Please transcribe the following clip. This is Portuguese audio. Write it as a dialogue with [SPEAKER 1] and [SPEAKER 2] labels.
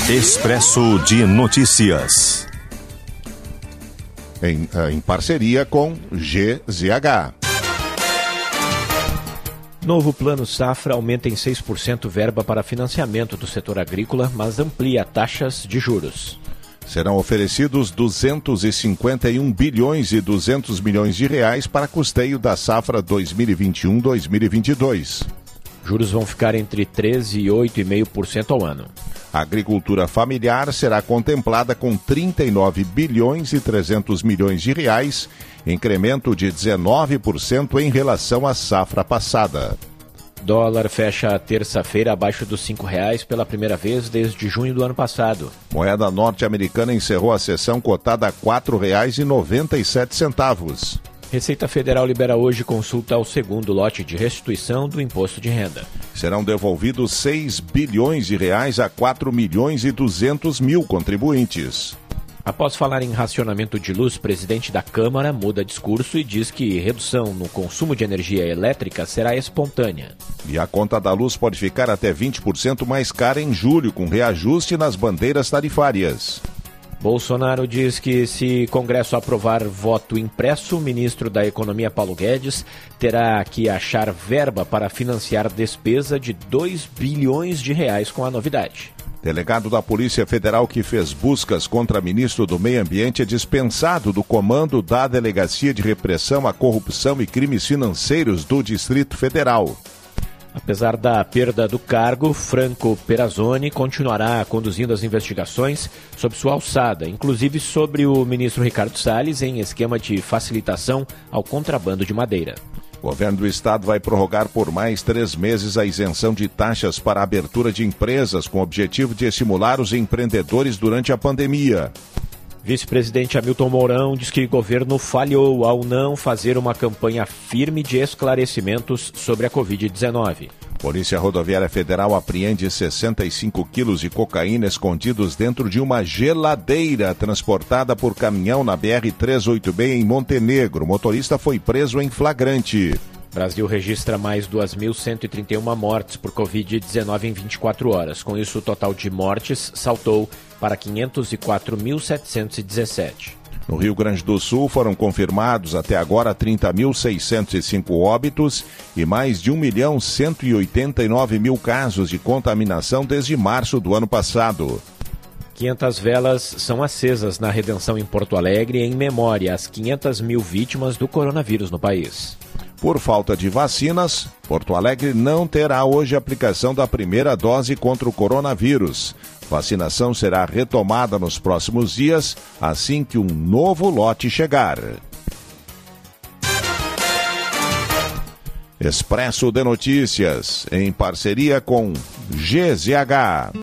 [SPEAKER 1] Expresso de Notícias.
[SPEAKER 2] Em parceria com GZH.
[SPEAKER 3] Novo Plano Safra aumenta em 6% verba para financiamento do setor agrícola, mas amplia taxas de juros.
[SPEAKER 2] Serão oferecidos 251 bilhões e 200 milhões de reais para custeio da safra 2021-2022.
[SPEAKER 3] Juros vão ficar entre 13% e 8,5% ao ano.
[SPEAKER 2] A agricultura familiar será contemplada com 39 bilhões e 300 milhões de reais, incremento de 19% em relação à safra passada.
[SPEAKER 3] Dólar fecha a terça-feira abaixo dos R$5 pela primeira vez desde junho do ano passado.
[SPEAKER 2] Moeda norte-americana encerrou a sessão cotada a R$ 4,97.
[SPEAKER 3] Receita Federal libera hoje consulta ao segundo lote de restituição do imposto de renda.
[SPEAKER 2] Serão devolvidos 6 bilhões de reais a 4 milhões e 200 mil contribuintes.
[SPEAKER 3] Após falar em racionamento de luz, o presidente da Câmara muda discurso e diz que redução no consumo de energia elétrica será espontânea.
[SPEAKER 2] E a conta da luz pode ficar até 20% mais cara em julho, com reajuste nas bandeiras tarifárias.
[SPEAKER 3] Bolsonaro diz que se Congresso aprovar voto impresso, o ministro da Economia Paulo Guedes terá que achar verba para financiar despesa de 2 bilhões de reais com a novidade.
[SPEAKER 2] Delegado da Polícia Federal que fez buscas contra ministro do Meio Ambiente é dispensado do comando da Delegacia de Repressão à Corrupção e Crimes Financeiros do Distrito Federal.
[SPEAKER 3] Apesar da perda do cargo, Franco Perazzoni continuará conduzindo as investigações sob sua alçada, inclusive sobre o ministro Ricardo Salles em esquema de facilitação ao contrabando de madeira.
[SPEAKER 2] O governo do estado vai prorrogar por mais 3 meses a isenção de taxas para a abertura de empresas com o objetivo de estimular os empreendedores durante a pandemia.
[SPEAKER 3] Vice-presidente Hamilton Mourão diz que o governo falhou ao não fazer uma campanha firme de esclarecimentos sobre a Covid-19.
[SPEAKER 2] Polícia Rodoviária Federal apreende 65 quilos de cocaína escondidos dentro de uma geladeira transportada por caminhão na BR-386 em Montenegro. O motorista foi preso em flagrante.
[SPEAKER 3] Brasil registra mais 2.131 mortes por Covid-19 em 24 horas. Com isso, o total de mortes saltou para 504.717.
[SPEAKER 2] No Rio Grande do Sul foram confirmados até agora 30.605 óbitos e mais de 1.189.000 casos de contaminação desde março do ano passado.
[SPEAKER 3] 500 velas são acesas na Redenção em Porto Alegre em memória às 500.000 vítimas do coronavírus no país.
[SPEAKER 2] Por falta de vacinas, Porto Alegre não terá hoje aplicação da primeira dose contra o coronavírus. Vacinação será retomada nos próximos dias, assim que um novo lote chegar. Expresso de Notícias, em parceria com GZH.